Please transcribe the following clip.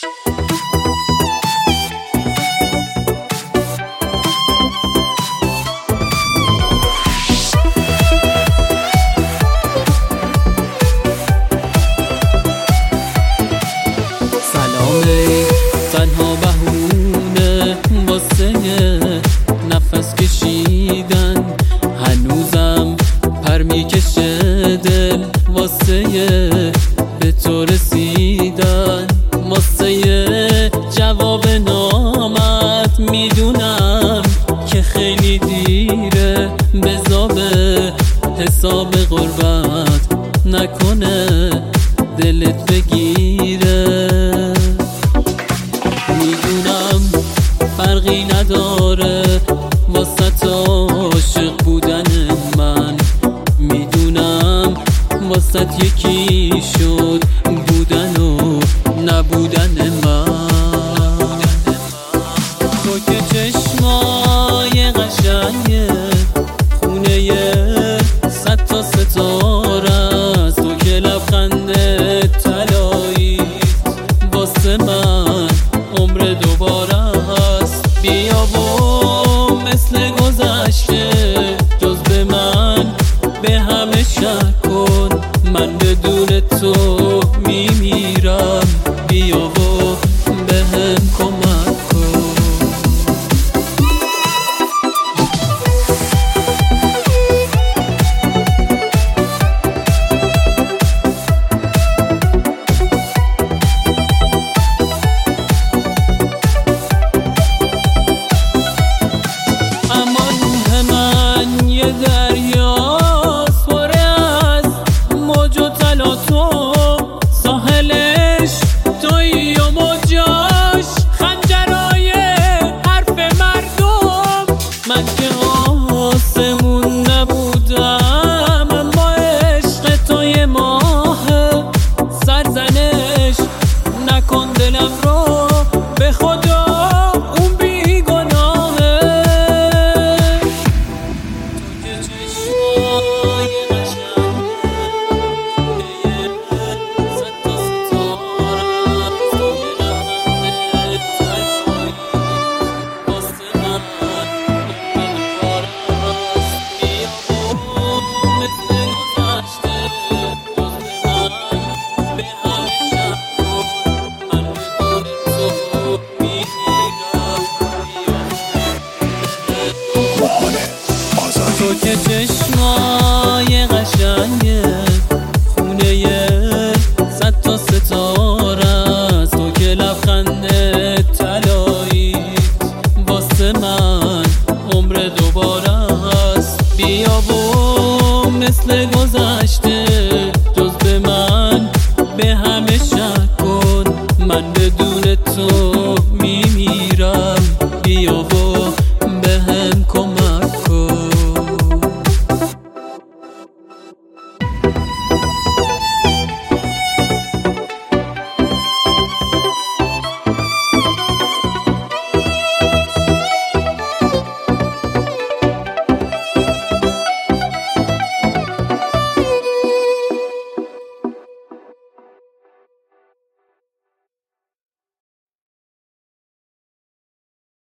تنها بهونه واسه نفس کشیدن، هنوزم پر میکشه دل واسه به تو رسیدن، واسه جواب نامت میدونم که خیلی دیره، بذار به حساب غربت نکنه دلت بگیره. میدونم فرقی نداره واسه عاشق بودن من، میدونم واسه یکی شد بودن و نبودن من. تو که چشمای قشنگه خونه 100 تا ستاره است، تو که لبخنده طلایی واسه من عمر دوباره است. بیا و مثل گذشته جز به من به همه شک کن، من بدون تو میمیرم، بیا و به هم کمک کن. دریاست پره از موج و تلاطم، ساحلش تویی و موجاش خنجرای حرف مردم. من که آسمون نبودم اما عشق توی ماه، سرزنش نکن دلم رو به خدا اون بیگناهه. تو که چشمای قشنگه خونه 100 تا ستاره